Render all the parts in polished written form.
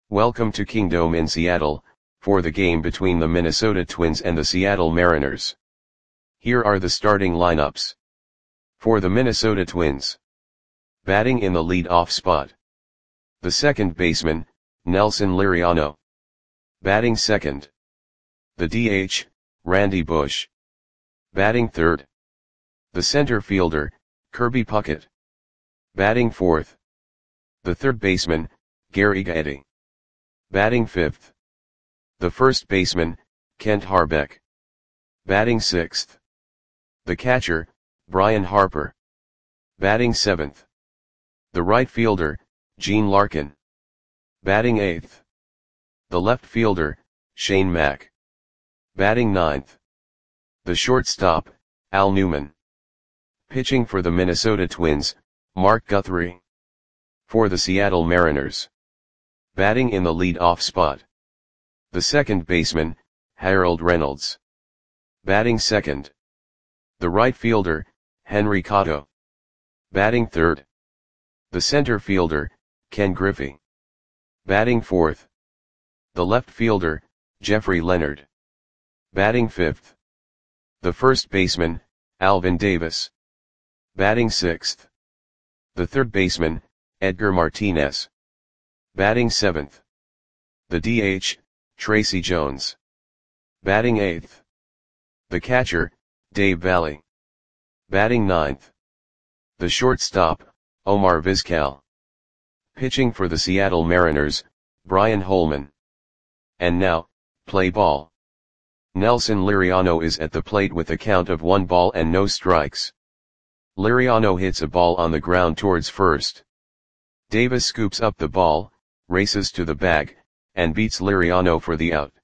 Welcome to Kingdome in Seattle, for the game between the Minnesota Twins and the Seattle Mariners. Here are the starting lineups. For the Minnesota Twins. Batting in the lead-off spot. The second baseman, Nelson Liriano. Batting second. The DH, Randy Bush. Batting third. The center fielder, Kirby Puckett. Batting fourth. The third baseman, Gary Gaetti. Batting fifth. The first baseman, Kent Hrbek. Batting sixth. The catcher, Brian Harper. Batting seventh. The right fielder, Gene Larkin. Batting eighth. The left fielder, Shane Mack. Batting ninth. The shortstop, Al Newman. Pitching for the Minnesota Twins, Mark Guthrie. For the Seattle Mariners. Batting in the lead-off spot. The second baseman, Harold Reynolds. Batting second. The right fielder, Henry Cotto. Batting third. The center fielder, Ken Griffey. Batting fourth. The left fielder, Jeffrey Leonard. Batting fifth. The first baseman, Alvin Davis. Batting sixth. The third baseman, Edgar Martinez. Batting seventh. The DH, Tracy Jones. Batting eighth. The catcher, Dave Valle. Batting ninth. The shortstop, Omar Vizquel. Pitching for the Seattle Mariners, Brian Holman. And now, play ball. Nelson Liriano is at the plate with a count of 1 ball and no strikes. Liriano hits a ball on the ground towards first. Davis scoops up the ball, races to the bag, and beats Liriano for the out.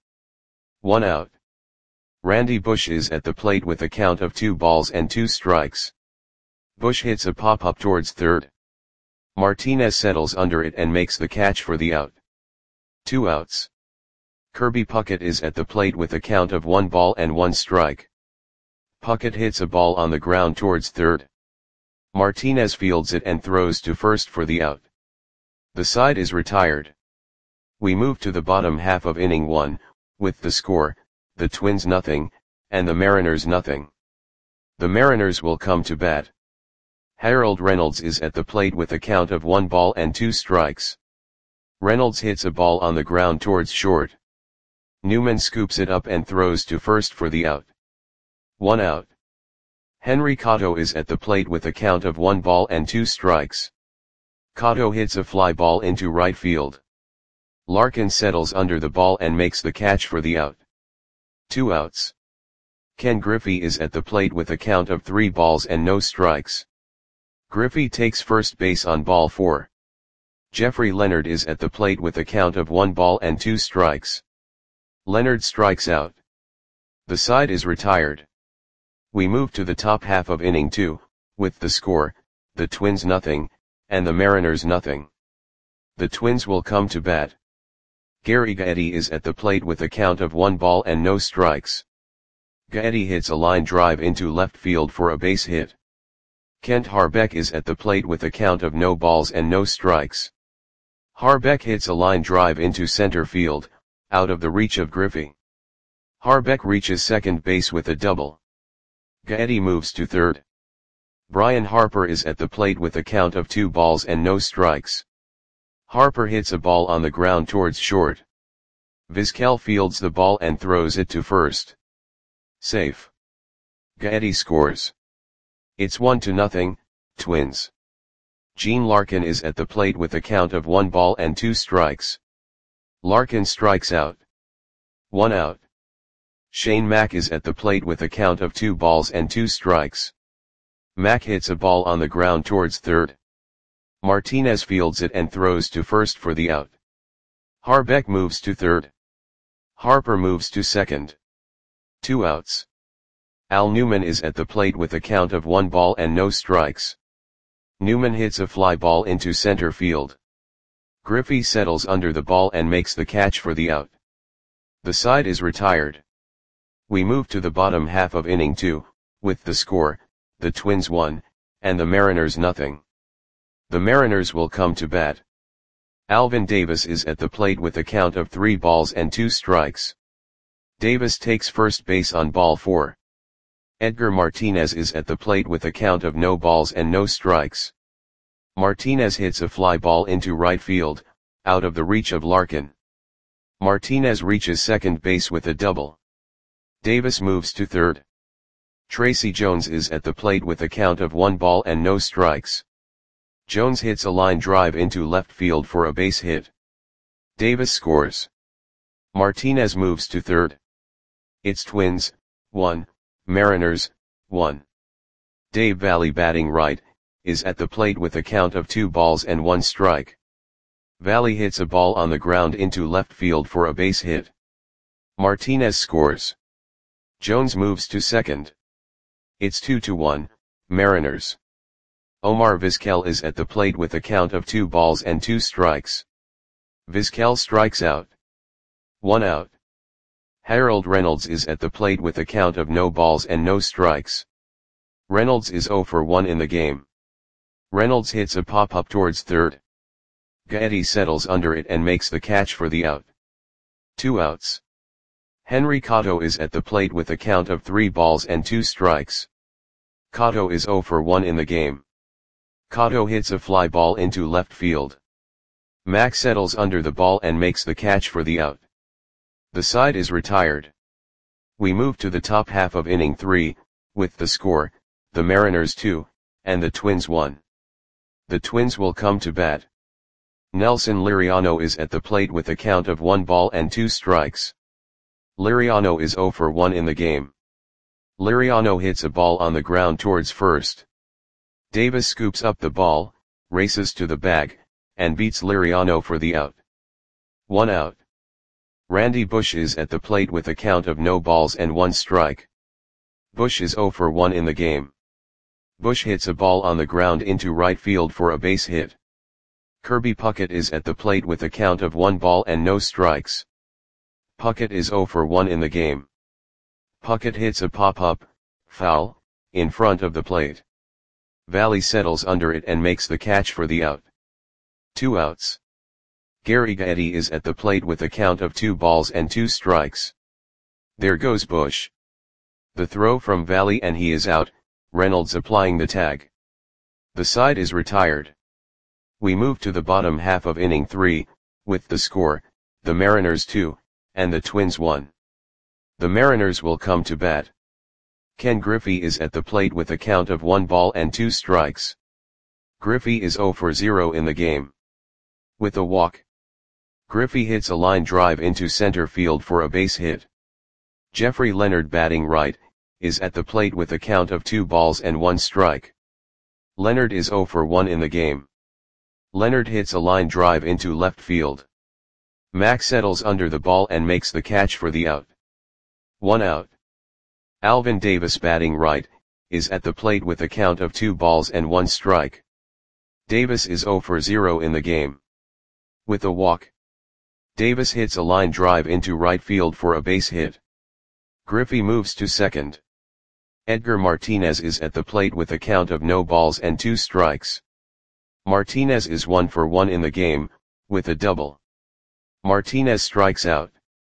1 out. Randy Bush is at the plate with a count of 2 balls and 2 strikes. Bush hits a pop-up towards third. Martinez settles under it and makes the catch for the out. 2 outs. Kirby Puckett is at the plate with a count of 1 ball and 1 strike. Puckett hits a ball on the ground towards third. Martinez fields it and throws to first for the out. The side is retired. We move to the bottom half of inning 1, with the score, the Twins nothing, and the Mariners nothing. The Mariners will come to bat. Harold Reynolds is at the plate with a count of 1 ball and 2 strikes. Reynolds hits a ball on the ground towards short. Newman scoops it up and throws to first for the out. 1 out. Henry Cotto is at the plate with a count of 1 ball and 2 strikes. Cotto hits a fly ball into right field. Larkin settles under the ball and makes the catch for the out. 2 outs. Ken Griffey is at the plate with a count of 3 balls and no strikes. Griffey takes first base on ball 4. Jeffrey Leonard is at the plate with a count of 1 ball and 2 strikes. Leonard strikes out. The side is retired. We move to the top half of inning 2, with the score, the Twins nothing, and the Mariners nothing. The Twins will come to bat. Gary Gaetti is at the plate with a count of 1 ball and no strikes. Gaetti hits a line drive into left field for a base hit. Kent Hrbek is at the plate with a count of no balls and no strikes. Hrbek hits a line drive into center field, out of the reach of Griffey. Hrbek reaches second base with a double. Gaetti moves to third. Brian Harper is at the plate with a count of 2 balls and no strikes. Harper hits a ball on the ground towards short. Vizquel fields the ball and throws it to first. Safe. Gaetti scores. It's 1-0, Twins. Gene Larkin is at the plate with a count of 1 ball and 2 strikes. Larkin strikes out. 1 out. Shane Mack is at the plate with a count of 2 balls and 2 strikes. Mack hits a ball on the ground towards third. Martinez fields it and throws to first for the out. Hrbek moves to third. Harper moves to second. 2 outs. Al Newman is at the plate with a count of 1 ball and no strikes. Newman hits a fly ball into center field. Griffey settles under the ball and makes the catch for the out. The side is retired. We move to the bottom half of inning 2, with the score, the Twins 1, and the Mariners nothing. The Mariners will come to bat. Alvin Davis is at the plate with a count of 3 balls and 2 strikes. Davis takes first base on ball 4. Edgar Martinez is at the plate with a count of no balls and no strikes. Martinez hits a fly ball into right field, out of the reach of Larkin. Martinez reaches second base with a double. Davis moves to third. Tracy Jones is at the plate with a count of 1 ball and no strikes. Jones hits a line drive into left field for a base hit. Davis scores. Martinez moves to third. It's Twins, 1, Mariners, 1. Dave Valle batting right, is at the plate with a count of 2 balls and 1 strike. Valle hits a ball on the ground into left field for a base hit. Martinez scores. Jones moves to second. It's 2-1, Mariners. Omar Vizquel is at the plate with a count of 2 balls and 2 strikes. Vizquel strikes out. 1 out. Harold Reynolds is at the plate with a count of no balls and no strikes. Reynolds is 0 for 1 in the game. Reynolds hits a pop-up towards third. Gaetti settles under it and makes the catch for the out. 2 outs. Henry Cotto is at the plate with a count of 3 balls and 2 strikes. Cotto is 0 for 1 in the game. Cotto hits a fly ball into left field. Mack settles under the ball and makes the catch for the out. The side is retired. We move to the top half of inning 3, with the score, the Mariners 2, and the Twins 1. The Twins will come to bat. Nelson Liriano is at the plate with a count of 1 ball and 2 strikes. Liriano is 0 for 1 in the game. Liriano hits a ball on the ground towards first. Davis scoops up the ball, races to the bag, and beats Liriano for the out. 1 out. Randy Bush is at the plate with a count of no balls and 1 strike. Bush is 0 for 1 in the game. Bush hits a ball on the ground into right field for a base hit. Kirby Puckett is at the plate with a count of 1 ball and no strikes. Puckett is 0 for 1 in the game. Puckett hits a pop-up, foul, in front of the plate. Valle settles under it and makes the catch for the out. 2 outs. Gary Gaetti is at the plate with a count of 2 balls and 2 strikes. There goes Bush. The throw from Valle and he is out, Reynolds applying the tag. The side is retired. We move to the bottom half of inning 3, with the score, the Mariners 2, and the Twins 1. The Mariners will come to bat. Ken Griffey is at the plate with a count of 1 ball and 2 strikes. Griffey is 0 for 0 in the game. With a walk, Griffey hits a line drive into center field for a base hit. Jeffrey Leonard batting right, is at the plate with a count of 2 balls and 1 strike. Leonard is 0 for 1 in the game. Leonard hits a line drive into left field. Mack settles under the ball and makes the catch for the out. 1 out. Alvin Davis batting right, is at the plate with a count of 2 balls and 1 strike. Davis is 0 for 0 in the game. With a walk, Davis hits a line drive into right field for a base hit. Griffey moves to second. Edgar Martinez is at the plate with a count of no balls and 2 strikes. Martinez is 1 for 1 in the game, with a double. Martinez strikes out.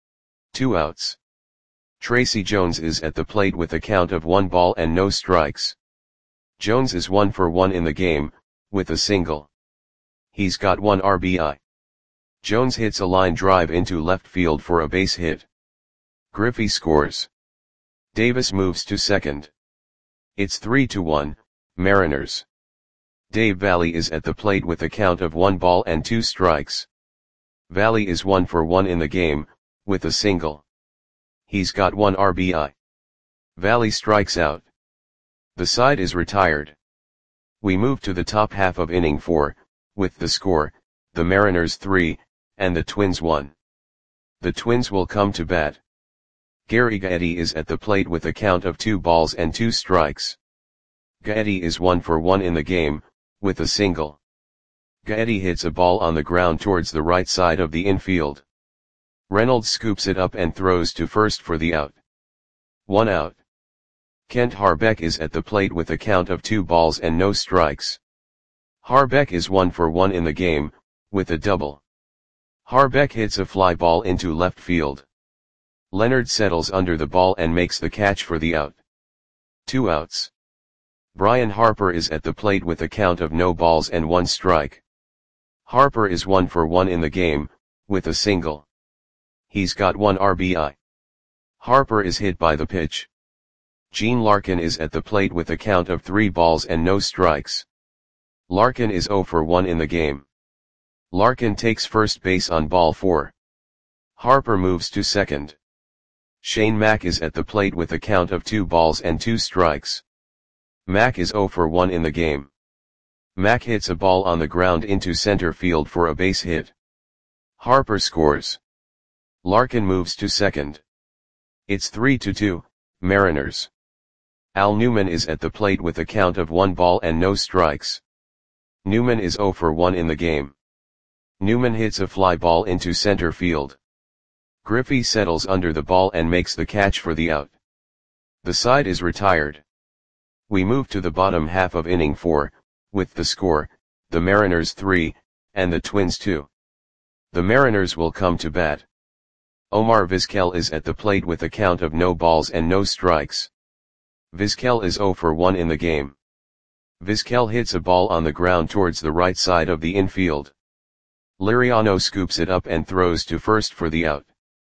2 outs. Tracy Jones is at the plate with a count of 1 ball and no strikes. Jones is 1 for 1 in the game, with a single. He's got 1 RBI. Jones hits a line drive into left field for a base hit. Griffey scores. Davis moves to second. It's 3-1, Mariners. Dave Valle is at the plate with a count of 1 ball and 2 strikes. Valle is 1 for 1 in the game, with a single. He's got 1 RBI. Valle strikes out. The side is retired. We move to the top half of inning 4, with the score, the Mariners 3, and the Twins 1. The Twins will come to bat. Gary Gaetti is at the plate with a count of 2 balls and 2 strikes. Gaetti is 1 for 1 in the game, with a single. Gaetti hits a ball on the ground towards the right side of the infield. Reynolds scoops it up and throws to first for the out. 1 out. Kent Harbeck is at the plate with a count of 2 balls and no strikes. Harbeck is 1 for 1 in the game, with a double. Harbeck hits a fly ball into left field. Leonard settles under the ball and makes the catch for the out. 2 outs. Brian Harper is at the plate with a count of no balls and 1 strike. Harper is 1 for 1 in the game, with a single. He's got 1 RBI. Harper is hit by the pitch. Gene Larkin is at the plate with a count of 3 balls and no strikes. Larkin is 0 for 1 in the game. Larkin takes first base on ball 4. Harper moves to second. Shane Mack is at the plate with a count of 2 balls and 2 strikes. Mack is 0 for 1 in the game. Mack hits a ball on the ground into center field for a base hit. Harper scores. Larkin moves to second. It's 3-2, Mariners. Al Newman is at the plate with a count of 1 ball and no strikes. Newman is 0 for 1 in the game. Newman hits a fly ball into center field. Griffey settles under the ball and makes the catch for the out. The side is retired. We move to the bottom half of inning 4, with the score, the Mariners 3, and the Twins 2. The Mariners will come to bat. Omar Vizquel is at the plate with a count of no balls and no strikes. Vizquel is 0 for 1 in the game. Vizquel hits a ball on the ground towards the right side of the infield. Liriano scoops it up and throws to first for the out.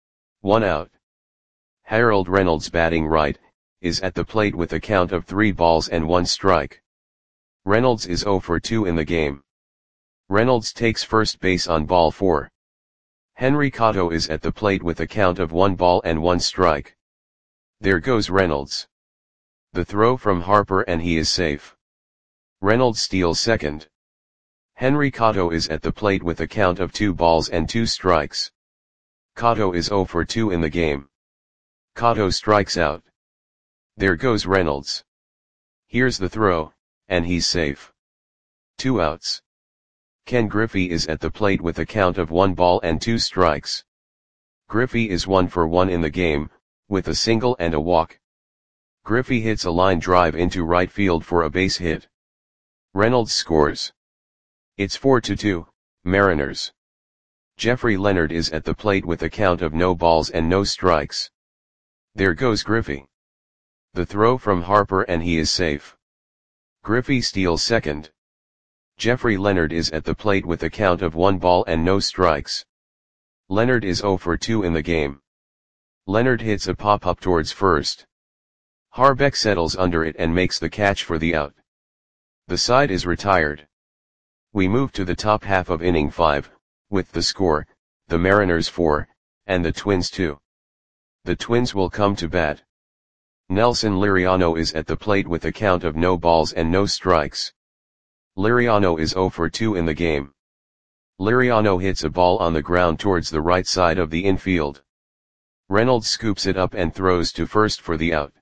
1 out. Harold Reynolds, batting right, is at the plate with a count of 3 balls and 1 strike. Reynolds is 0 for 2 in the game. Reynolds takes first base on ball 4. Henry Cotto is at the plate with a count of 1 ball and 1 strike. There goes Reynolds. The throw from Harper and he is safe. Reynolds steals second. Henry Cotto is at the plate with a count of 2 balls and 2 strikes. Cotto is 0 for 2 in the game. Cotto strikes out. There goes Reynolds. Here's the throw, and he's safe. 2 outs. Ken Griffey is at the plate with a count of 1 ball and 2 strikes. Griffey is 1 for 1 in the game, with a single and a walk. Griffey hits a line drive into right field for a base hit. Reynolds scores. It's 4-2, Mariners. Jeffrey Leonard is at the plate with a count of no balls and no strikes. There goes Griffey. The throw from Harper and he is safe. Griffey steals second. Jeffrey Leonard is at the plate with a count of 1 ball and no strikes. Leonard is 0 for 2 in the game. Leonard hits a pop-up towards first. Harbeck settles under it and makes the catch for the out. The side is retired. We move to the top half of inning 5, with the score, the Mariners 4, and the Twins 2. The Twins will come to bat. Nelson Liriano is at the plate with a count of no balls and no strikes. Liriano is 0 for 2 in the game. Liriano hits a ball on the ground towards the right side of the infield. Reynolds scoops it up and throws to first for the out.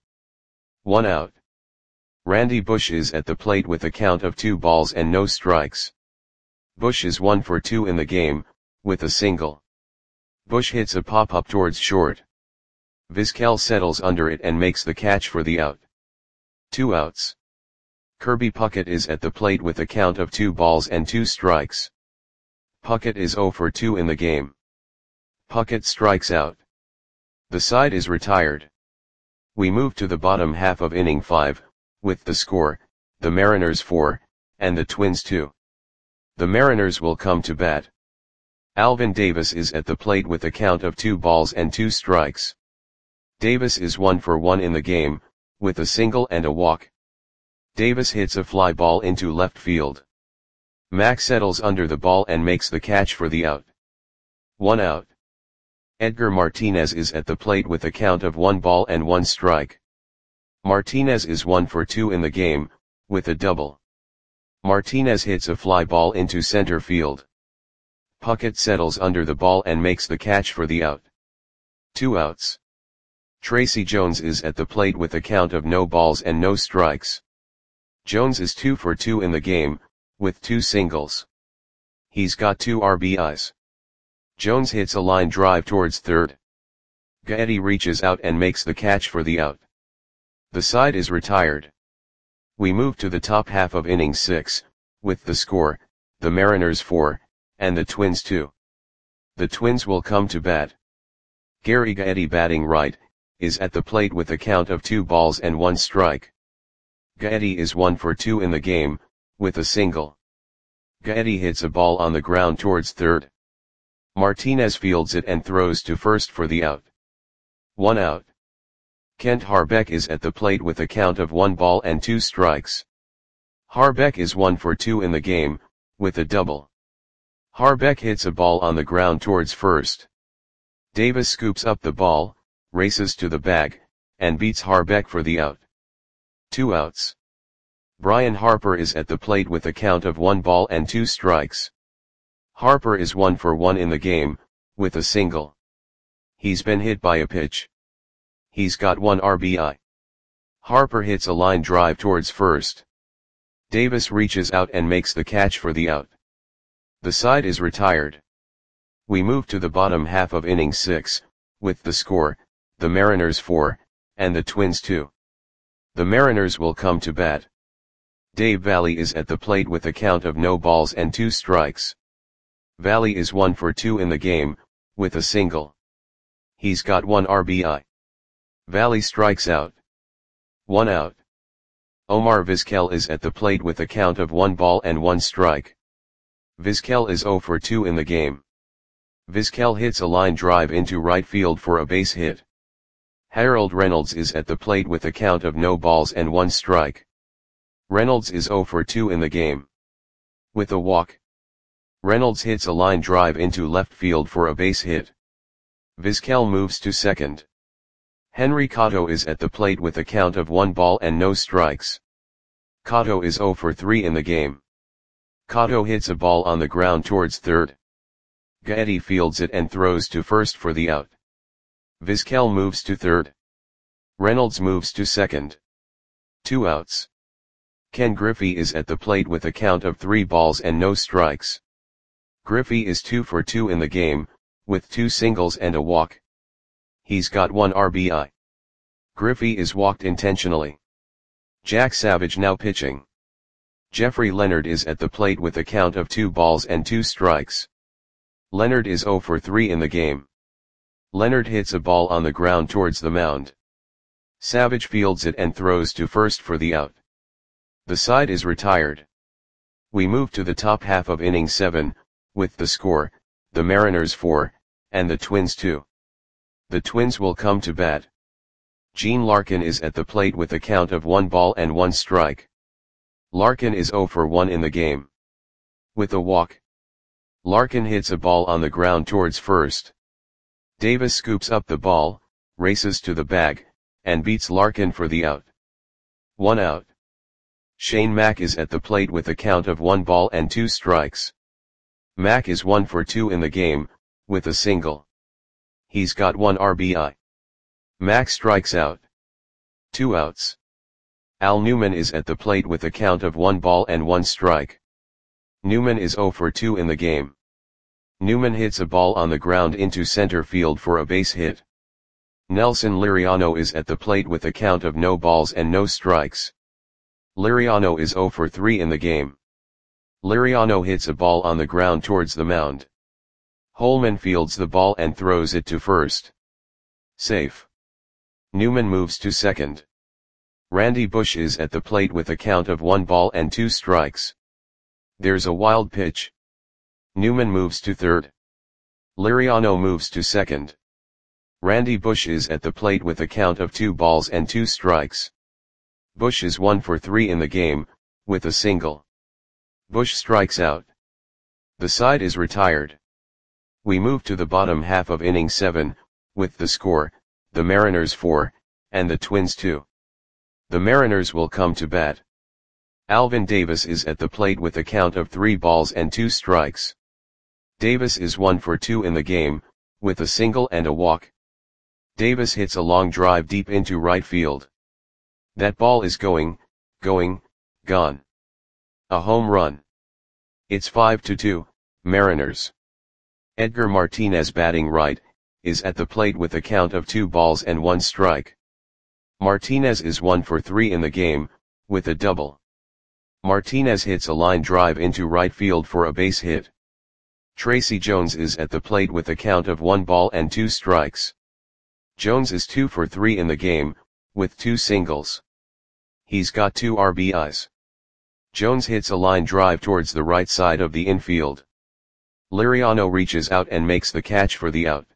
1 out. Randy Bush is at the plate with a count of 2 balls and no strikes. Bush is 1 for 2 in the game, with a single. Bush hits a pop-up towards short. Vizquel settles under it and makes the catch for the out. 2 outs. Kirby Puckett is at the plate with a count of 2 balls and 2 strikes. Puckett is 0 for 2 in the game. Puckett strikes out. The side is retired. We move to the bottom half of inning 5, with the score, the Mariners 4, and the Twins 2. The Mariners will come to bat. Alvin Davis is at the plate with a count of 2 balls and 2 strikes. Davis is 1 for 1 in the game, with a single and a walk. Davis hits a fly ball into left field. Mack settles under the ball and makes the catch for the out. 1 out. Edgar Martinez is at the plate with a count of 1 ball and 1 strike. Martinez is 1 for 2 in the game, with a double. Martinez hits a fly ball into center field. Puckett settles under the ball and makes the catch for the out. 2 outs. Tracy Jones is at the plate with a count of no balls and no strikes. Jones is 2 for 2 in the game, with 2 singles. He's got 2 RBIs. Jones hits a line drive towards third. Gaetti reaches out and makes the catch for the out. The side is retired. We move to the top half of inning 6, with the score, the Mariners 4, and the Twins 2. The Twins will come to bat. Gary Gaetti, batting right, is at the plate with a count of 2 balls and 1 strike. Gaetti is 1 for 2 in the game, with a single. Gaetti hits a ball on the ground towards third. Martinez fields it and throws to first for the out. 1 out. Kent Harbeck is at the plate with a count of 1 ball and 2 strikes. Harbeck is 1 for 2 in the game, with a double. Harbeck hits a ball on the ground towards first. Davis scoops up the ball, races to the bag, and beats Harbeck for the out. 2 outs. Brian Harper is at the plate with a count of 1 ball and 2 strikes. Harper is 1 for 1 in the game, with a single. He's been hit by a pitch. He's got 1 RBI. Harper hits a line drive towards first. Davis reaches out and makes the catch for the out. The side is retired. We move to the bottom half of inning 6, with the score, the Mariners 4, and the Twins 2. The Mariners will come to bat. Dave Valle is at the plate with a count of no balls and 2 strikes. Valle is 1 for 2 in the game, with a single. He's got 1 RBI. Valle strikes out. 1 out. Omar Vizquel is at the plate with a count of 1 ball and 1 strike. Vizquel is 0 for 2 in the game. Vizquel hits a line drive into right field for a base hit. Harold Reynolds is at the plate with a count of no balls and 1 strike. Reynolds is 0 for 2 in the game. With a walk. Reynolds hits a line drive into left field for a base hit. Vizquel moves to second. Henry Cotto is at the plate with a count of 1 ball and no strikes. Cotto is 0 for 3 in the game. Cotto hits a ball on the ground towards third. Gaetti fields it and throws to first for the out. Vizquel moves to third. Reynolds moves to second. 2 outs. Ken Griffey is at the plate with a count of 3 balls and no strikes. Griffey is 2 for 2 in the game, with 2 singles and a walk. He's got 1 RBI. Griffey is walked intentionally. Jack Savage now pitching. Jeffrey Leonard is at the plate with a count of 2 balls and 2 strikes. Leonard is 0 for 3 in the game. Leonard hits a ball on the ground towards the mound. Savage fields it and throws to first for the out. The side is retired. We move to the top half of inning 7, with the score, the Mariners 4, and the Twins 2. The Twins will come to bat. Gene Larkin is at the plate with a count of 1 ball and 1 strike. Larkin is 0 for 1 in the game. With a walk. Larkin hits a ball on the ground towards first. Davis scoops up the ball, races to the bag, and beats Larkin for the out. 1 out. Shane Mack is at the plate with a count of 1 ball and 2 strikes. Mack is 1 for 2 in the game, with a single. He's got 1 RBI. Mack strikes out. 2 outs. Al Newman is at the plate with a count of 1 ball and 1 strike. Newman is 0 for 2 in the game. Newman hits a ball on the ground into center field for a base hit. Nelson Liriano is at the plate with a count of no balls and no strikes. Liriano is 0 for 3 in the game. Liriano hits a ball on the ground towards the mound. Holman fields the ball and throws it to first. Safe. Newman moves to second. Randy Bush is at the plate with a count of 1 ball and 2 strikes. There's a wild pitch. Newman moves to third. Liriano moves to second. Randy Bush is at the plate with a count of 2 balls and 2 strikes. Bush is 1 for 3 in the game, with a single. Bush strikes out. The side is retired. We move to the bottom half of inning 7, with the score, the Mariners 4, and the Twins 2. The Mariners will come to bat. Alvin Davis is at the plate with a count of 3 balls and 2 strikes. Davis is 1 for 2 in the game, with a single and a walk. Davis hits a long drive deep into right field. That ball is going, gone. A home run. It's 5-2, Mariners. Edgar Martinez, batting right, is at the plate with a count of 2 balls and 1 strike. Martinez is 1 for 3 in the game, with a double. Martinez hits a line drive into right field for a base hit. Tracy Jones is at the plate with a count of 1 ball and 2 strikes. Jones is 2 for 3 in the game, with 2 singles. He's got 2 RBIs. Jones hits a line drive towards the right side of the infield. Liriano reaches out and makes the catch for the out.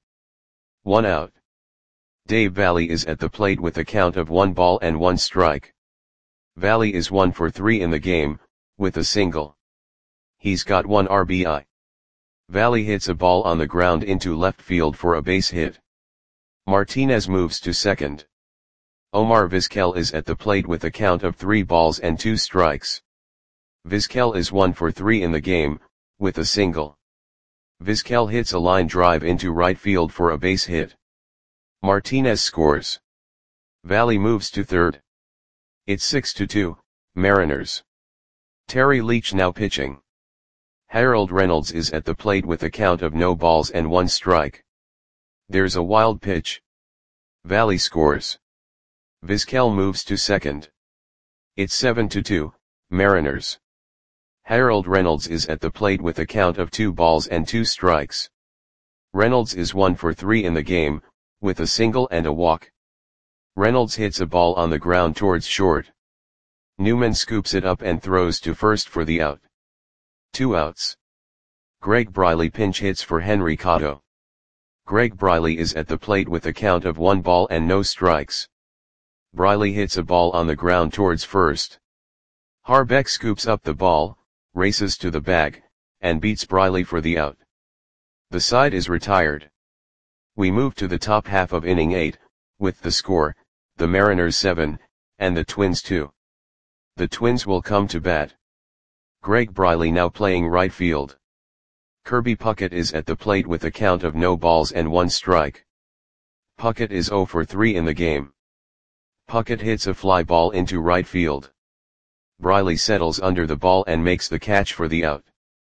1 out. Dave Valle is at the plate with a count of 1 ball and 1 strike. Valle is 1 for 3 in the game, with a single. He's got 1 RBI. Valle hits a ball on the ground into left field for a base hit. Martinez moves to second. Omar Vizquel is at the plate with a count of 3 balls and 2 strikes. Vizquel is 1 for 3 in the game, with a single. Vizquel hits a line drive into right field for a base hit. Martinez scores. Valle moves to third. It's 6-2, Mariners. Terry Leach now pitching. Harold Reynolds is at the plate with a count of no balls and 1 strike. There's a wild pitch. Valle scores. Vizquel moves to second. It's 7-2, Mariners. Harold Reynolds is at the plate with a count of 2 balls and 2 strikes. Reynolds is 1 for 3 in the game, with a single and a walk. Reynolds hits a ball on the ground towards short. Newman scoops it up and throws to first for the out. 2 outs. Greg Briley pinch hits for Henry Cotto. Greg Briley is at the plate with a count of 1 ball and no strikes. Briley hits a ball on the ground towards first. Harbeck scoops up the ball, races to the bag, and beats Briley for the out. The side is retired. We move to the top half of inning 8, with the score, the Mariners 7, and the Twins 2. The Twins will come to bat. Greg Briley now playing right field. Kirby Puckett is at the plate with a count of no balls and 1 strike. Puckett is 0 for 3 in the game. Puckett hits a fly ball into right field. Briley settles under the ball and makes the catch for the out.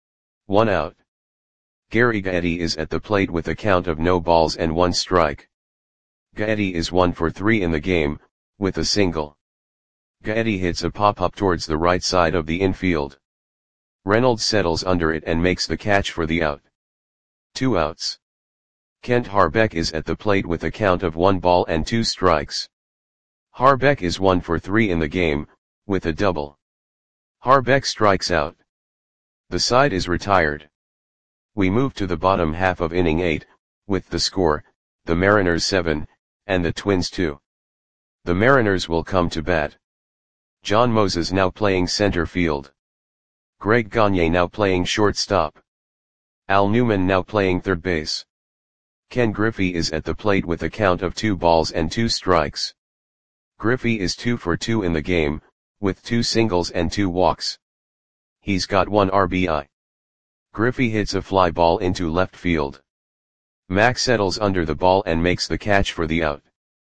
1 out. Gary Gaetti is at the plate with a count of no balls and 1 strike. Gaetti is 1 for 3 in the game, with a single. Gaetti hits a pop-up towards the right side of the infield. Reynolds settles under it and makes the catch for the out. 2 outs. Kent Harbeck is at the plate with a count of 1 ball and 2 strikes. Harbeck is 1 for 3 in the game, with a double. Harbeck strikes out. The side is retired. We move to the bottom half of inning 8, with the score, the Mariners 7, and the Twins 2. The Mariners will come to bat. John Moses now playing center field. Greg Gagne now playing shortstop. Al Newman now playing third base. Ken Griffey is at the plate with a count of 2 balls and 2 strikes. Griffey is 2 for 2 in the game, with 2 singles and 2 walks. He's got 1 RBI. Griffey hits a fly ball into left field. Mack settles under the ball and makes the catch for the out.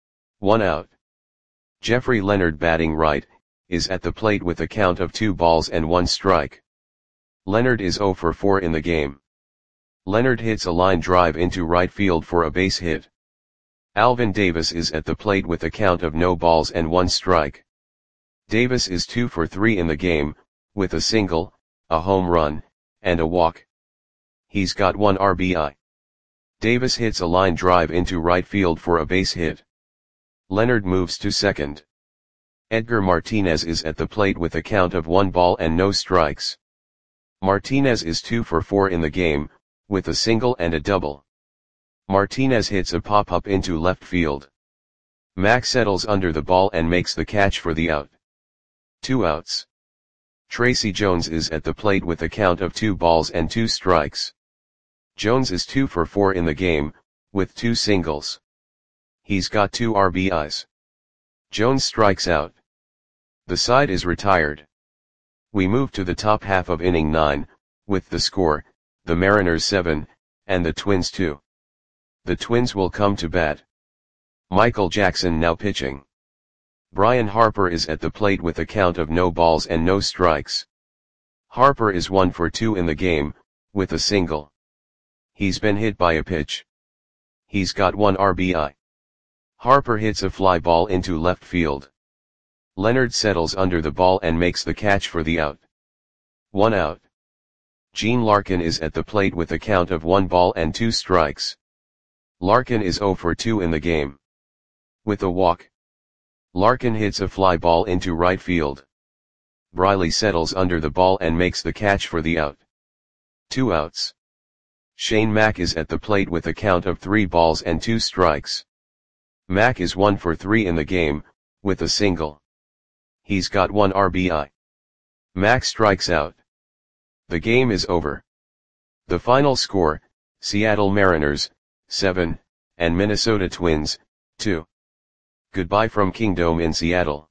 1 out. Jeffrey Leonard batting right, is at the plate with a count of 2 balls and 1 strike. Leonard is 0 for 4 in the game. Leonard hits a line drive into right field for a base hit. Alvin Davis is at the plate with a count of no balls and 1 strike. Davis is 2 for 3 in the game, with a single, a home run, and a walk. He's got 1 RBI. Davis hits a line drive into right field for a base hit. Leonard moves to second. Edgar Martinez is at the plate with a count of 1 ball and no strikes. Martinez is 2 for 4 in the game, with a single and a double. Martinez hits a pop-up into left field. Mack settles under the ball and makes the catch for the out. 2 outs. Tracy Jones is at the plate with a count of 2 balls and 2 strikes. Jones is 2 for 4 in the game, with 2 singles. He's got 2 RBIs. Jones strikes out. The side is retired. We move to the top half of inning 9, with the score, the Mariners 7, and the Twins 2. The Twins will come to bat. Michael Jackson now pitching. Brian Harper is at the plate with a count of no balls and no strikes. Harper is 1 for 2 in the game, with a single. He's been hit by a pitch. He's got 1 RBI. Harper hits a fly ball into left field. Leonard settles under the ball and makes the catch for the out. 1 out. Gene Larkin is at the plate with a count of 1 ball and 2 strikes. Larkin is 0 for 2 in the game. With a walk, Larkin hits a fly ball into right field. Briley settles under the ball and makes the catch for the out. 2 outs. Shane Mack is at the plate with a count of 3 balls and 2 strikes. Mack is 1 for 3 in the game, with a single. He's got 1 RBI. Mack strikes out. The game is over. The final score, Seattle Mariners, 7, and Minnesota Twins, 2. Goodbye from Kingdome in Seattle.